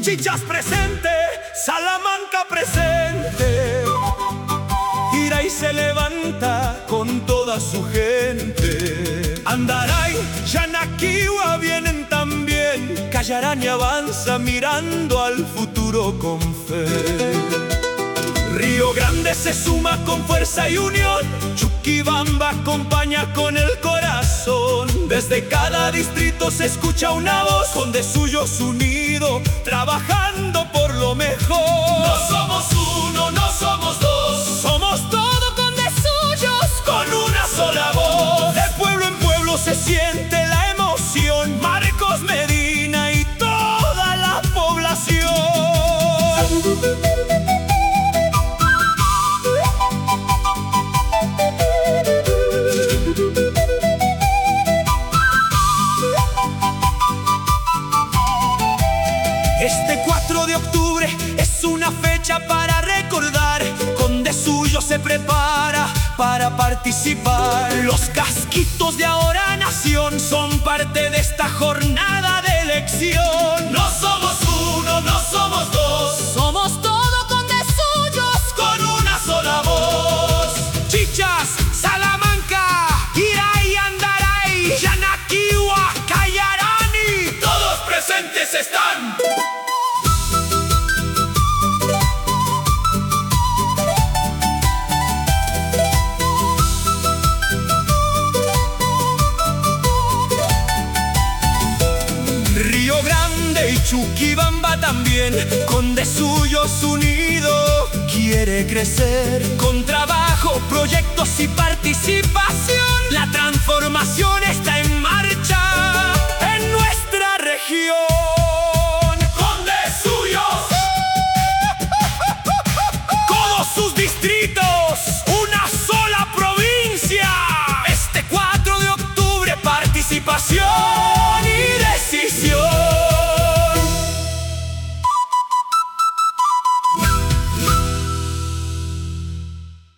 Chichas presente, Salamanca presente. Ira y se levanta con toda su gente. Andaray, Yanaquiwa vienen también. Callarán y avanza mirando al futuro con fe. Río Grande se suma con fuerza y unión. Chuquibamba acompaña con el corazón. Desde cada distrito se escucha una voz, con de suyos unido, trabajando por lo mejor. No somos uno, no somos dos, somos todo con de suyos, con una sola voz. De pueblo en pueblo se siente la emoción. Marcos Medina y toda la población. Este 4 de octubre es una fecha para recordar. Con de suyo se prepara para participar. Los casquitos de Ahora Nación son parte de esta jornada de elección. No somos uno, no somos dos, somos todo con de suyos, con una sola voz. Chichas, Salamanca, Iray, Andaray, Yanaquiwa, Callarani, todos presentes están. Río Grande y Chuquibamba también, con de suyos unido, quiere crecer. Con trabajo, proyectos y participación, la transformación está en marcha en nuestra región. Con de suyos, todos sus distritos, una sola provincia. Este 4 de octubre, participación.